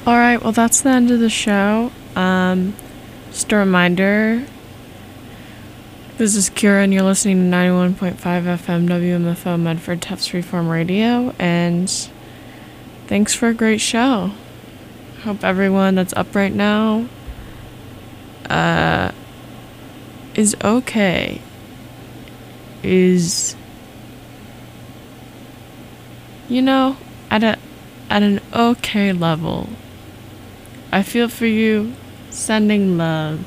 Alright, well, that's the end of the show. Just a reminder, this is Kira, and you're listening to 91.5 FM WMFO Medford Tufts Freeform Radio, and thanks for a great show. Hope everyone that's up right now is okay. Is, you know, at an okay level. I feel for you. Sending love.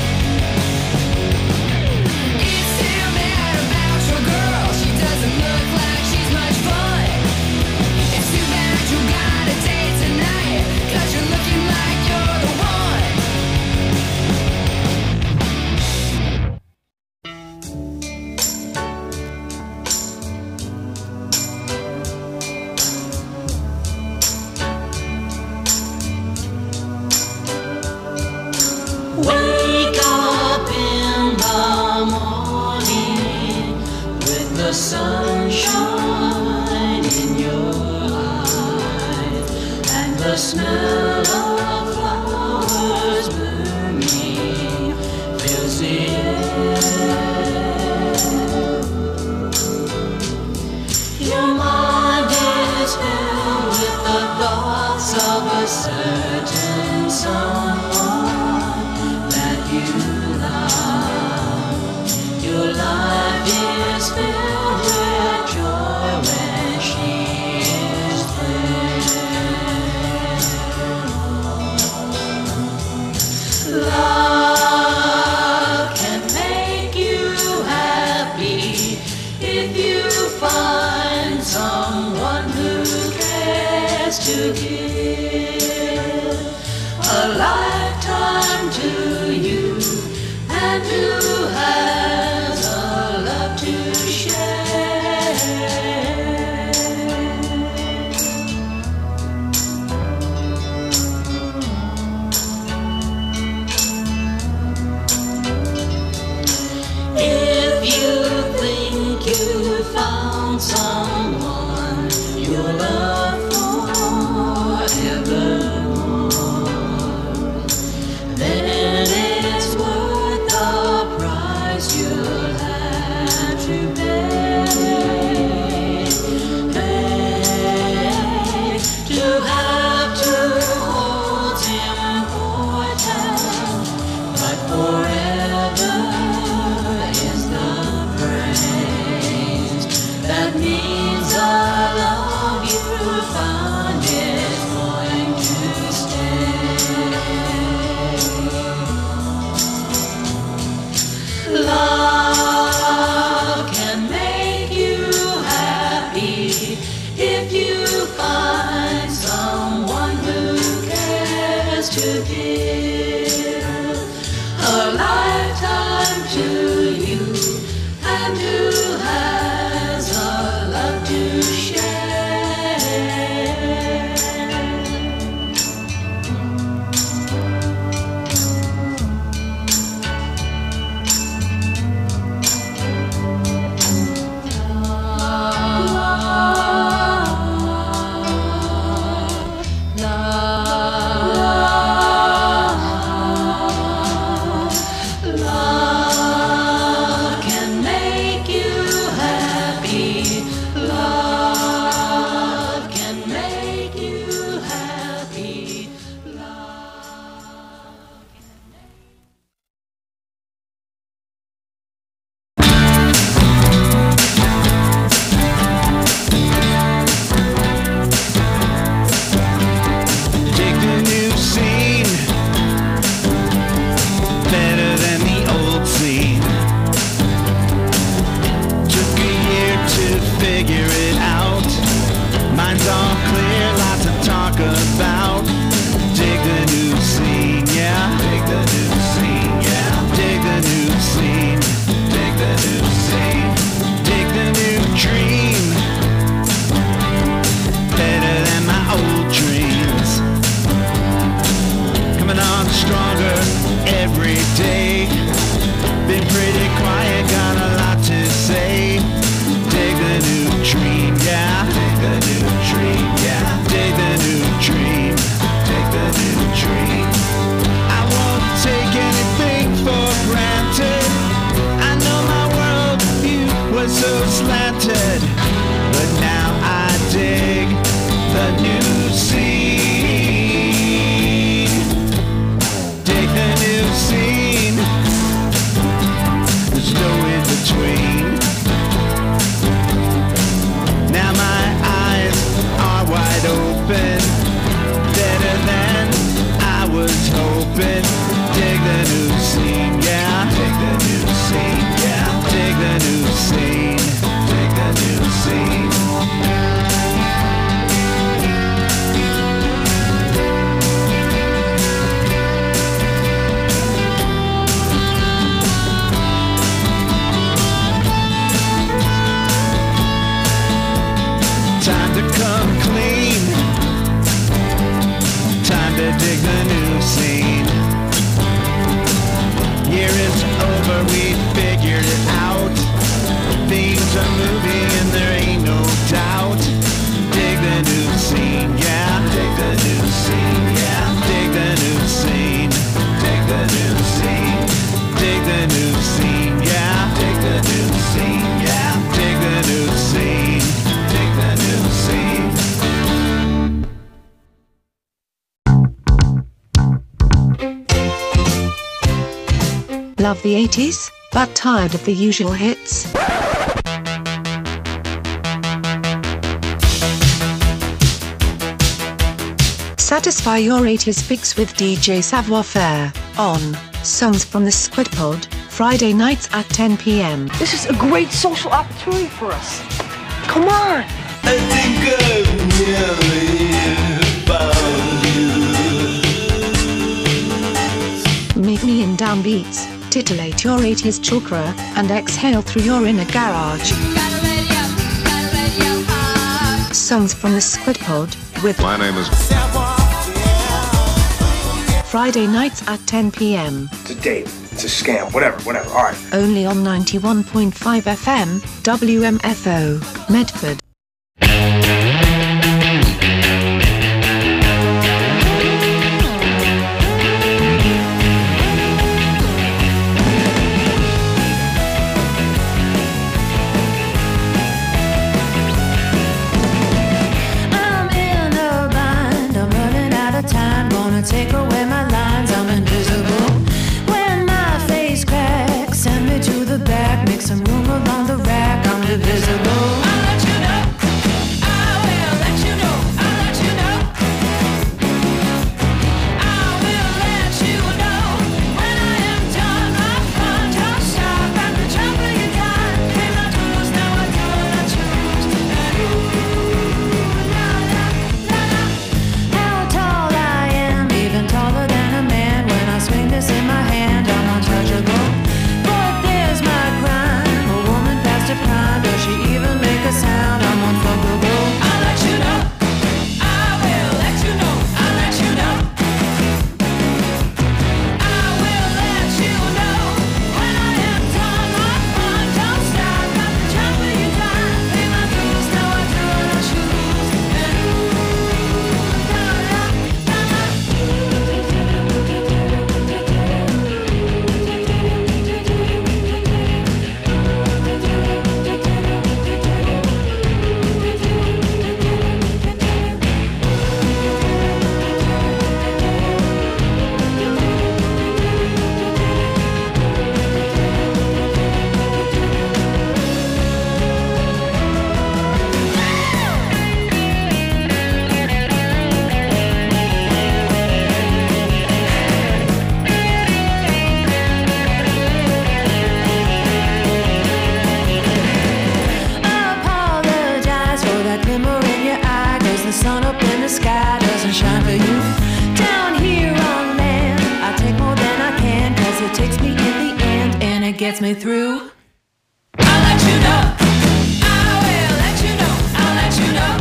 It's too bad about your girl. She doesn't look Wake up in the morning with the sunshine in your eyes and the smell of flowers blooming fills the air. Your mind is filled with the thoughts of a certain someone that you love. Your life is filled with joy when she is there. Love can make you happy if you find someone who cares to give a lifetime to you and who has a love to share. If you think you found someone you'll love forevermore, then it's worth the price you'll have to pay. To have two holds important, but forever is the phrase that means the love you found is going to stay. Love can make you happy if you find someone who cares to give a lifetime to you and who has a love to share. Love can make you happy. Love can make you happy. Take the new scene, better than the old scene. Took a year to figure it out. Mine's all clear, lots to talk about. Dig the new scene, yeah. Dig the new scene, yeah. Dig the new scene. Dig the new scene. Dig the new dream, better than my old dreams. Coming on stronger every day. Been pretty quiet, got a lot to say. Dig the new dream, yeah. Dig the new dream, yeah. Dig the new dream. Dig the new dream. I won't take anything for granted. I know my worldview was so slanted, but now I dig the new scene. Dig the new scene. Love the 80s, but tired of the usual hits? Satisfy your 80s fix with DJ Savoir Faire on Songs from the Squid Pod, Friday nights at 10 p.m. This is a great social opportunity for us. Come on! I think I've nearly found you. Meet me in downbeats, titillate your 80s chakra, and exhale through your inner garage. Songs from the Squid Pod with My name is Friday nights at 10 p.m. It's a date. It's a scam. Whatever. All right. Only on 91.5 FM, WMFO, Medford. I'm in a bind, I'm running out of time. Gonna take away my lines, I'm invisible. When my face cracks, send me to the back. Make some room along the rack, I'm divisible. I'll let you know, I will let you know, I'll let you know. I will let you know. When I am done, my fun don't stop. At the drop of your gun, pay my dues, now I do what I choose. And how tall I am, even taller than a man. When I swing this in my hand, I'm untouchable. But there's my crime, a woman past her prime. Does she even make a sound? I'm unfuckable. I'll let you know, I will let you know, I'll let you know. I will let you know. When I am done, my fun don't stop. At the drop of your dime, pay my dues, now I do what I choose. And apologize for that glimmer in your eye, 'cause the sun up in the sky doesn't shine for you. Down here on land, I take more than I can, 'cause it takes me in the end and it gets me through. I'll let you know, I will let you know, I'll let you know.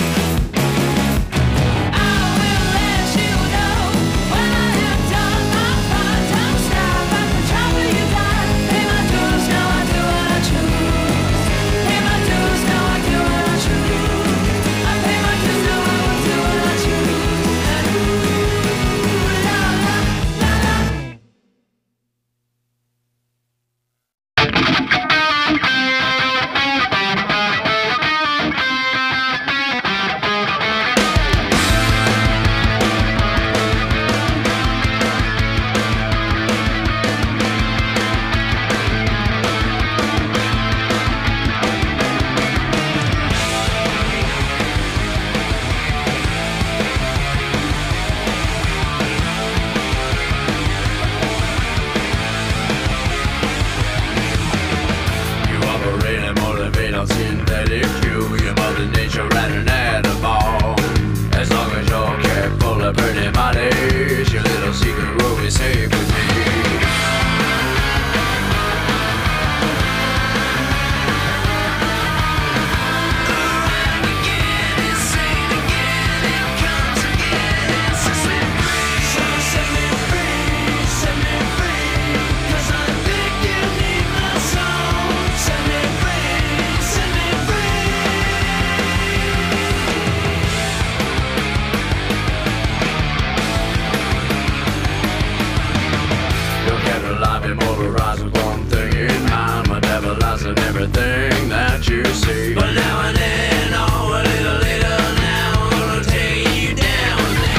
I will let you know. When I am done, my fun don't stop. At the drop of your dime, pay my dues, now I do what I choose. Pay my dues, now I do what I choose. I pay my dues, now I will do what I choose. And la la la la. You operate and motivate on synthetic fuel. Your mother nature ran an animal. As long as you're careful of burning bodies, your little secret will be safe with me. Motorized with one thing in mind, metabolizing everything that you see. But now and then, oh, a little later now, I'm gonna take you down with me.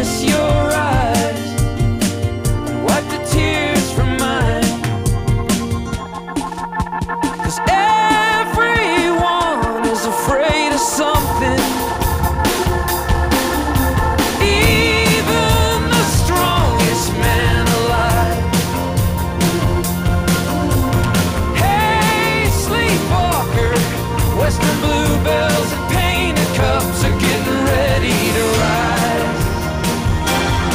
kiss your eyes, wipe the tears from mine. 'Cause everyone is afraid of something. Even the strongest man alive. Hey, sleepwalker, Western bluebells and painted cups are getting ready to rise.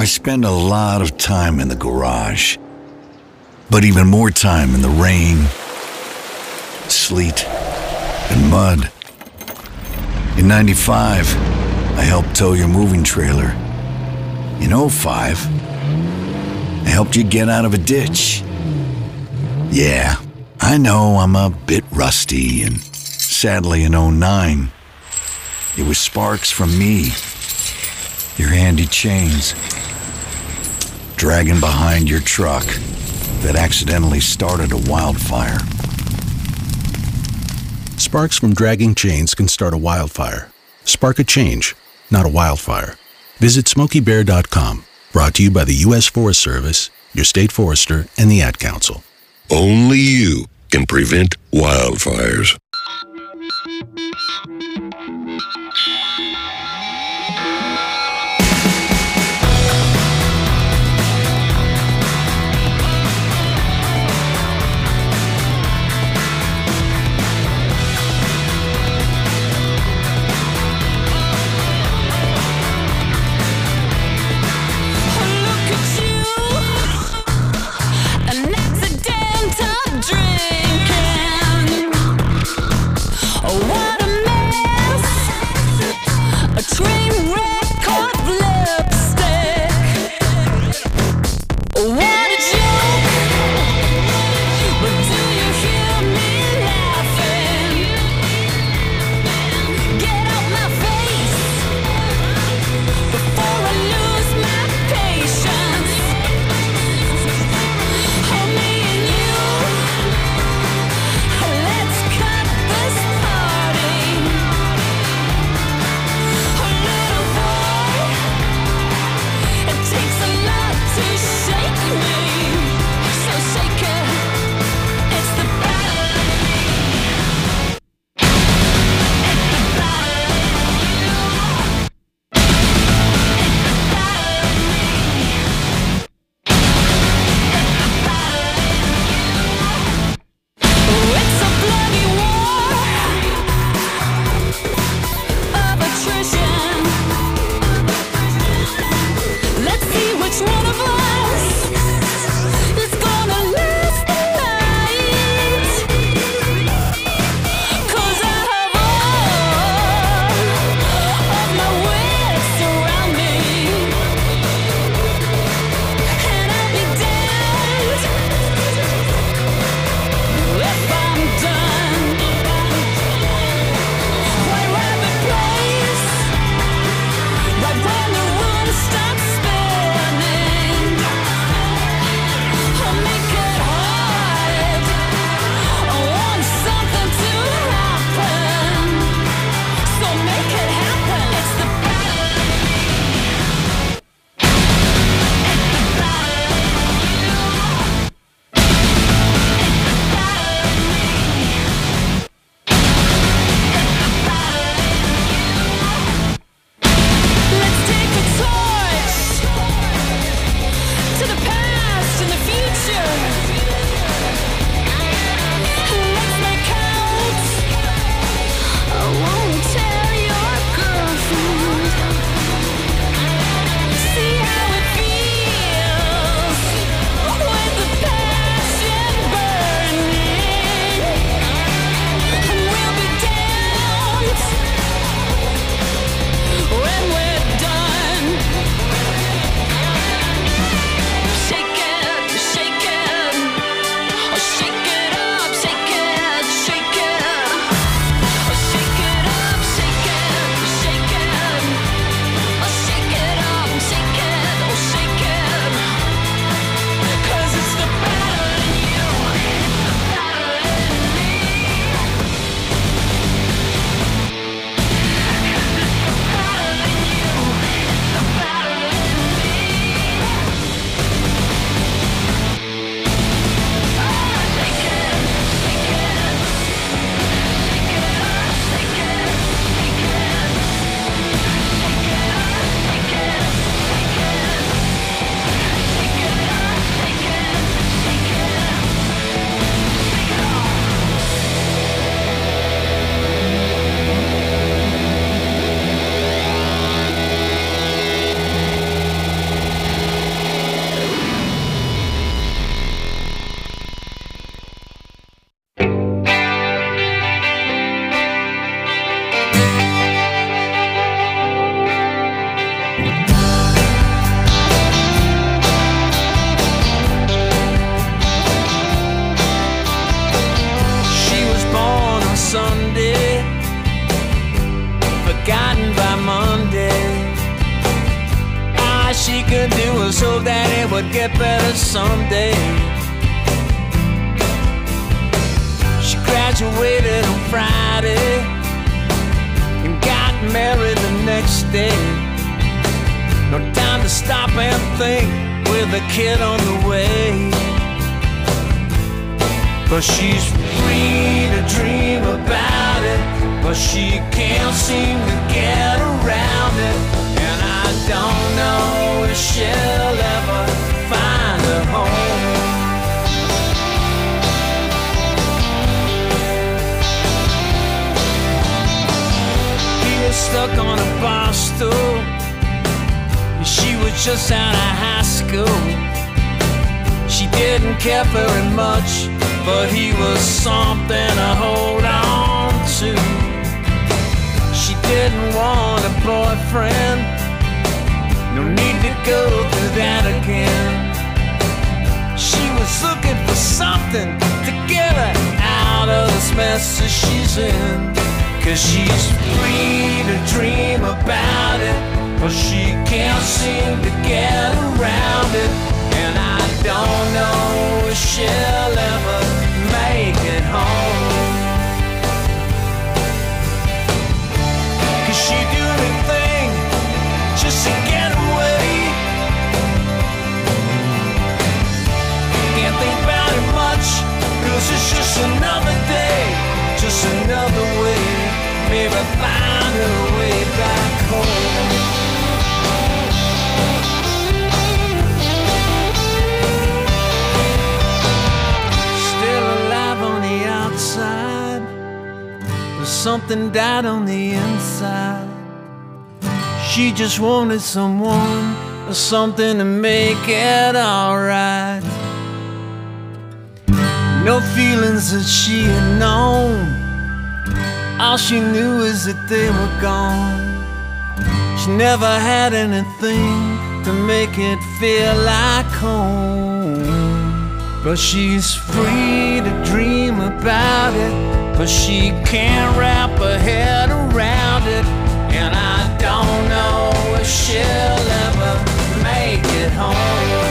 spend a lot of time in the garage, but even more time in the rain, sleet, and mud. In 95, I helped tow your moving trailer. In 05, I helped you get out of a ditch. Yeah, I know I'm a bit rusty, and sadly in 09, it was sparks from me, your handy chains, dragging behind your truck that accidentally started a wildfire. Sparks from dragging chains can start a wildfire. Spark a change, not a wildfire. Visit SmokeyBear.com. Brought to you by the U.S. Forest Service, your state forester, and the Ad Council. Only you can prevent wildfires. Let's cut this party. would get better someday. She graduated on Friday and got married the next day. No time to stop and think with a kid on the way. But she's free to dream about it, but she can't seem to get around it. And I don't know if she'll ever find a home. He was stuck on a bar stool. She was just out of high school. She didn't care very much, but he was something to hold on to. She didn't want a boyfriend, no need to go through that again. She was looking for something to get her out of this mess that she's in. 'Cause she's free to dream about it, but she can't seem to get around it. And I don't know if she'll ever make it home. 'Cause she'd do anything just to get away. Can't think about it much, 'cause it's just another day, just another way. Maybe find her way back home. Still alive on the outside, but something died on the inside. She just wanted someone or something to make it alright. No feelings that she had known, all she knew is that they were gone. She never had anything to make it feel like home. But she's free to dream about it, but she can't wrap her head around it. And I don't know if she'll ever make it home.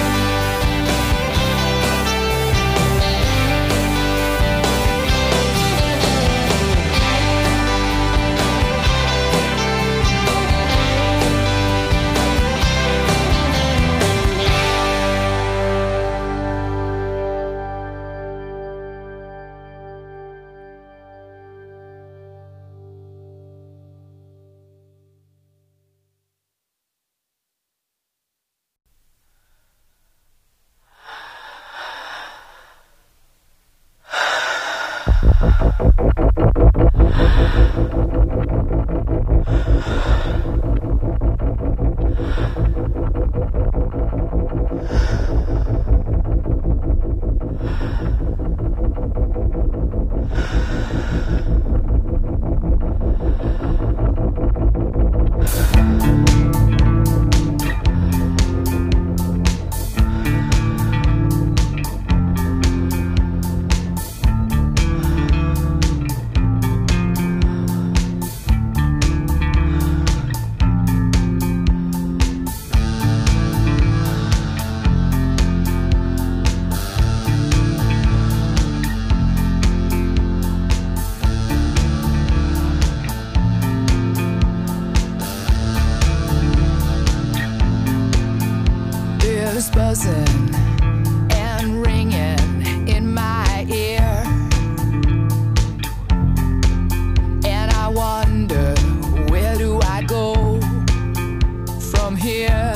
buzzing and ringing in my ear, and I wonder, where do I go from here?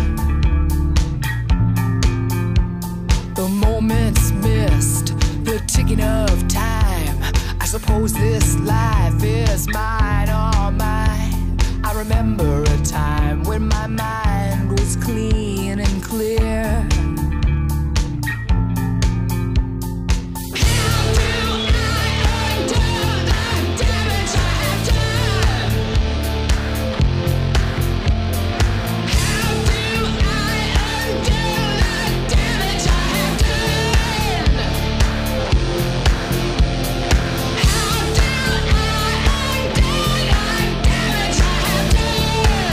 The moments missed, the ticking of time. I suppose this life is mine, all mine. I remember a time when my mind was clean and clear. How do I undo the damage I have done?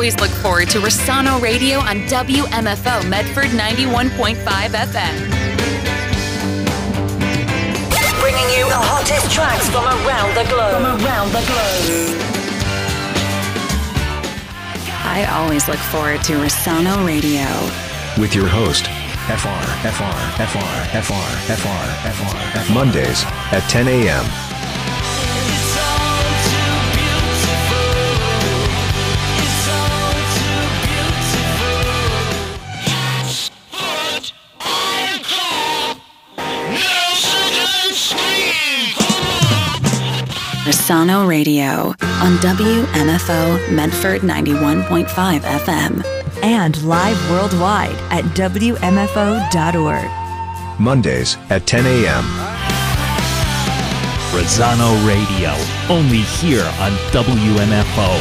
always look forward to Rosano Radio on WMFO Medford 91.5 FM. Bringing you the hottest tracks from around the globe. I always look forward to Rosano Radio. With your host, FR. Mondays at 10 a.m. Rosano Radio on WMFO Medford 91.5 FM. And live worldwide at WMFO.org. Mondays at 10 a.m. Rosano Radio, only here on WMFO.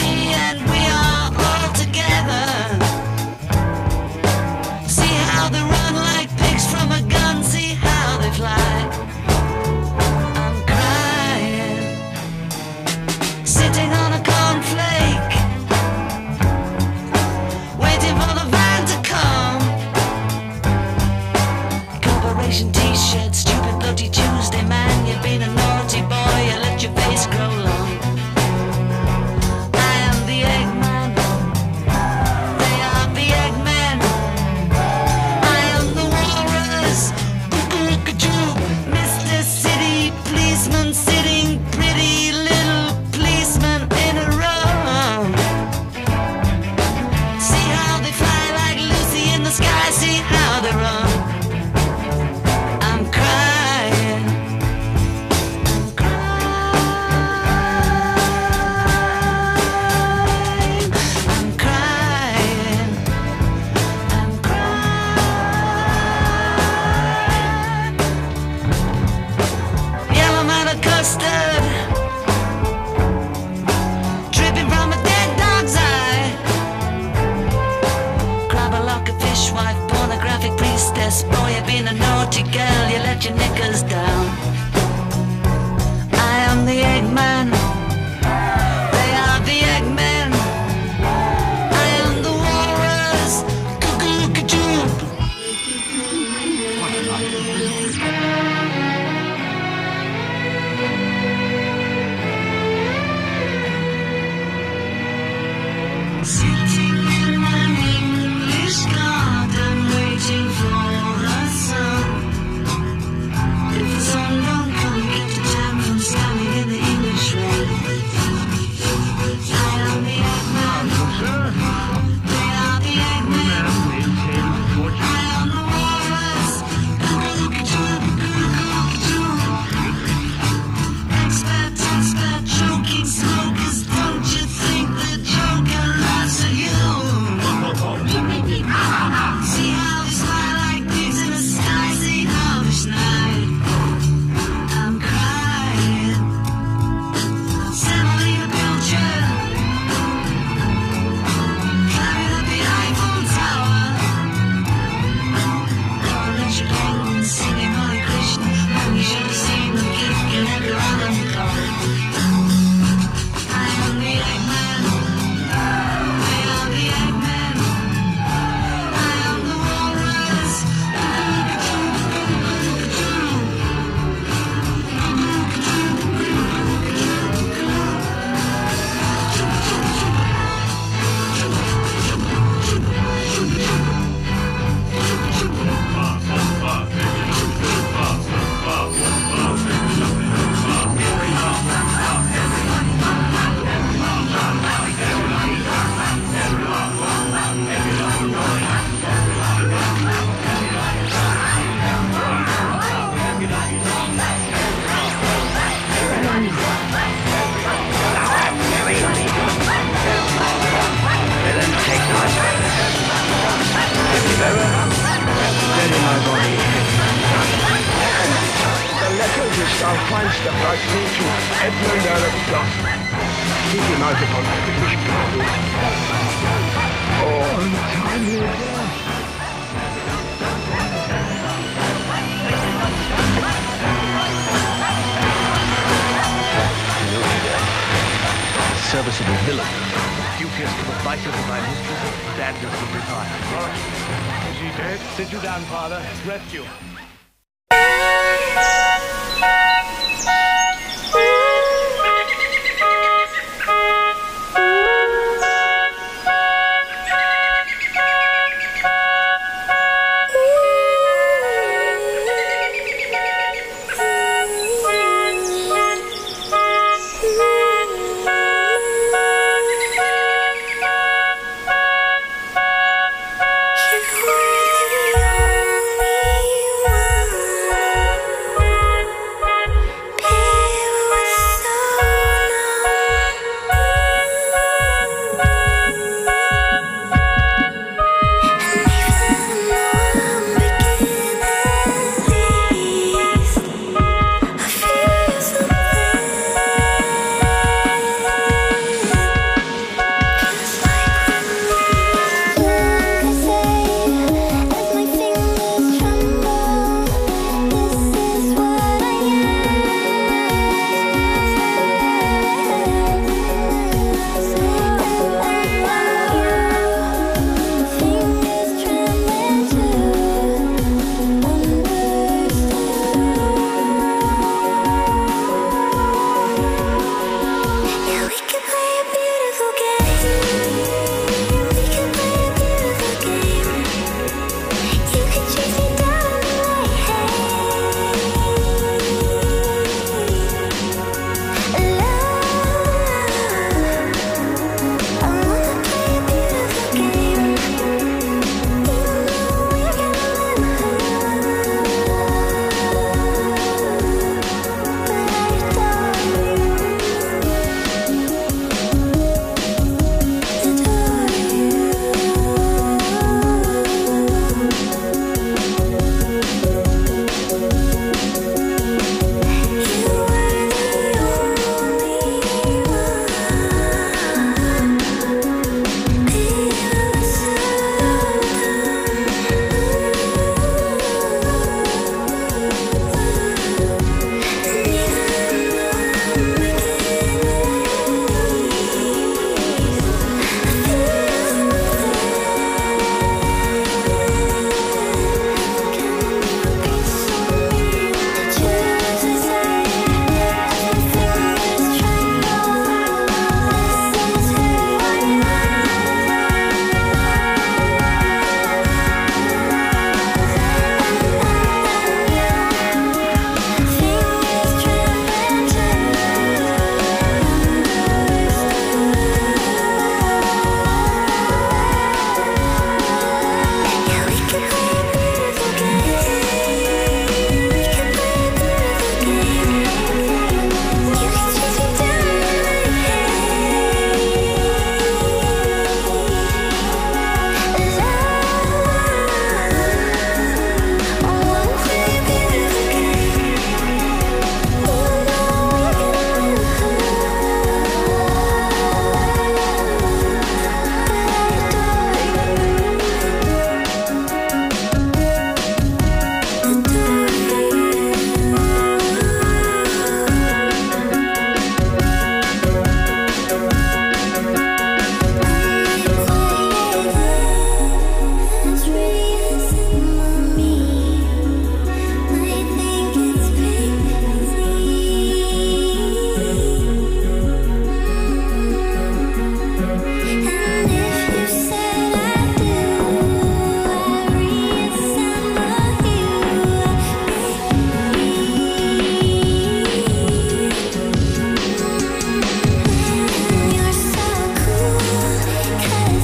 How the Sitting in an English garden waiting for the sun. If the sun don't come, get the time from standing in the English rain. I am the Eggman. They are the Eggman. I am the walrus. Expert, choking smokers. Don't you think the Joker laughs at you? See how we smile like pigs in a sky-sea Irish night. I'm crying. Semolina Pilcher. Climbing up the Eiffel Tower. Electric Penguin singing Hare Krishna. You should have seen the gift connected around the car. I am the Eggman. I am the Eggman. I am the walrus. Steady, my body. The letters which thou findst the right thing to Edmund Earl of Gloucester. Keep him out upon the British boundary. Oh, untimely death. Serviceable villain. Duteous to the vices of thy mistress, standards of desire. Is he dead? Sit you down, father. Rest you.